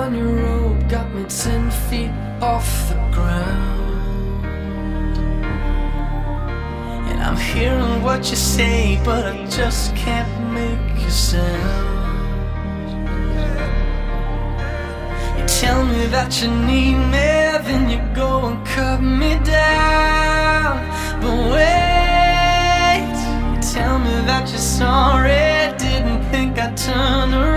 on your robe got me 10 feet off the ground. And I'm hearing what you say, but I just can't make a sound. You tell me that you need me, then you go and cut me down. But wait, you tell me that you're sorry, didn't think I'd turn around.